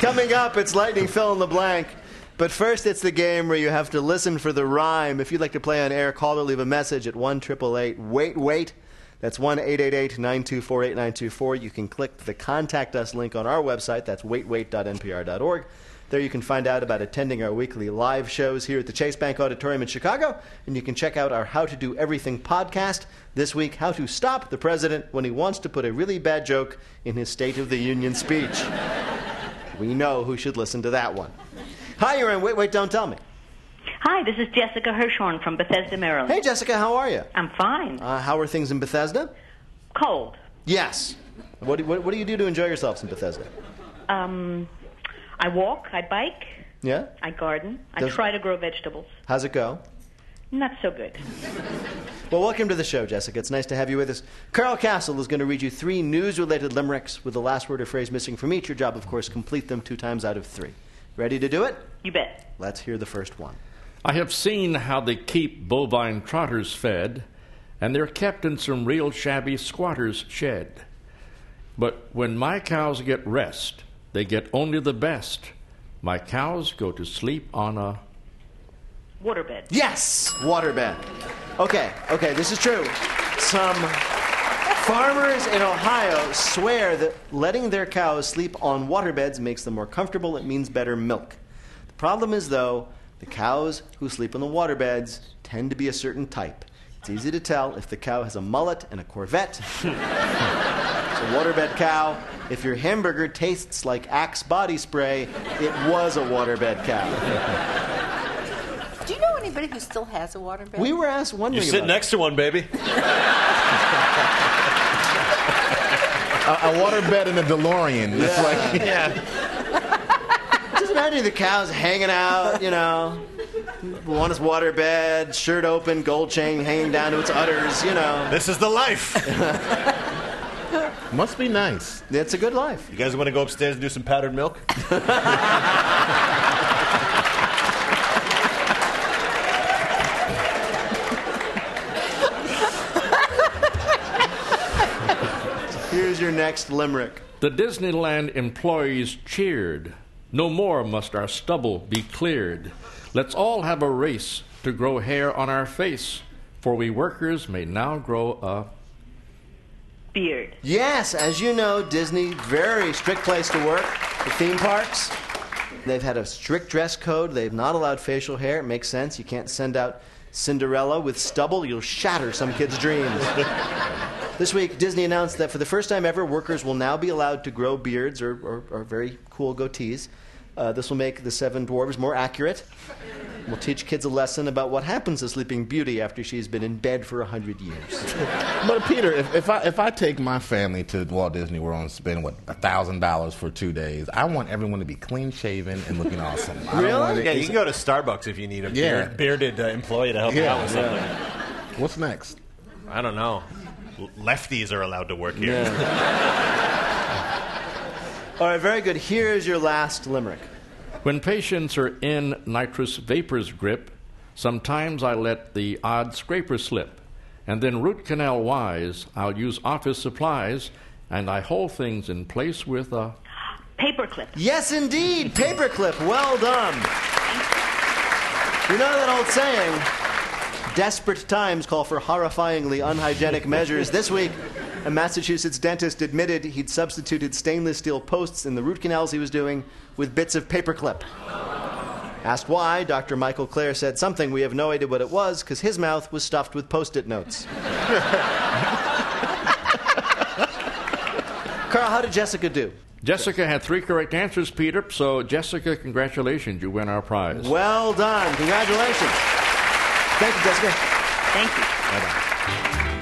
Coming up, it's Lightning Fill in the Blank. But first, it's the game where you have to listen for the rhyme. If you'd like to play on air, call or leave a message at 1-888-WAIT-WAIT. That's 1-888-924-8924. You can click the Contact Us link on our website. That's waitwait.npr.org. There you can find out about attending our weekly live shows here at the Chase Bank Auditorium in Chicago. And you can check out our How to Do Everything podcast. This week, how to stop the president when he wants to put a really bad joke in his State of the Union speech. We know who should listen to that one. Hi, you're in Wait, Don't Tell Me. Hi, this is Jessica Hirschhorn from Bethesda, Maryland. Hey, Jessica, how are you? I'm fine. How are things in Bethesda? Cold. Yes. What do you do to enjoy yourselves in Bethesda? I walk, I bike, Yeah? I garden, I try to grow vegetables. How's it go? Not so good. Well, welcome to the show, Jessica. It's nice to have you with us. Carl Castle is going to read you 3 news-related limericks with the last word or phrase missing from each. Your job, of course, complete them 2 times out of 3. Ready to do it? You bet. Let's hear the first one. I have seen how they keep bovine trotters fed, and they're kept in some real shabby squatters' shed. But when my cows get rest, they get only the best. My cows go to sleep on a... Waterbed. Yes! Waterbed. Okay, this is true. Some farmers in Ohio swear that letting their cows sleep on waterbeds makes them more comfortable. It means better milk. The problem is, though, the cows who sleep on the waterbeds tend to be a certain type. It's easy to tell if the cow has a mullet and a Corvette. It's a waterbed cow. If your hamburger tastes like Axe body spray, it was a waterbed cow. Do you know anybody who still has a waterbed? We were wondering You sit about next to one, baby. A waterbed in a DeLorean. It's like, Just imagine the cows hanging out, one is waterbed, shirt open, gold chain hanging down to its udders, This is the life. must be nice. It's a good life. You guys want to go upstairs and do some powdered milk? Here's your next limerick. The Disneyland employees cheered. No more must our stubble be cleared. Let's all have a race to grow hair on our face, for we workers may now grow a... Beard. Yes, as you know, Disney, very strict place to work. The theme parks, they've had a strict dress code. They've not allowed facial hair. It makes sense. You can't send out Cinderella with stubble. You'll shatter some kid's dreams. This week, Disney announced that for the first time ever, workers will now be allowed to grow beards or very cool goatees. This will make the 7 dwarves more accurate. We'll teach kids a lesson about what happens to Sleeping Beauty after she's been in bed for 100 years. But Peter, if I take my family to Walt Disney World and spend $1,000 for 2 days, I want everyone to be clean shaven and looking awesome. Really? Yeah, you can go to Starbucks if you need a bearded employee to help you out with something. What's next? I don't know. Lefties are allowed to work here. Yeah. All right, very good. Here's your last limerick. When patients are in nitrous vapor's grip, sometimes I let the odd scraper slip, and then root canal wise, I'll use office supplies, and I hold things in place with a... Paperclip. Yes, indeed. Paperclip. Well done. You know that old saying, desperate times call for horrifyingly unhygienic measures. This week, a Massachusetts dentist admitted he'd substituted stainless steel posts in the root canals he was doing with bits of paperclip. Asked why, Dr. Michael Clare said something we have no idea what it was, because his mouth was stuffed with Post-it notes. Carl, how did Jessica do? Jessica had 3 correct answers, Peter, so Jessica, congratulations, you win our prize. Well done. Congratulations. Thank you, Jessica. Thank you. Bye-bye.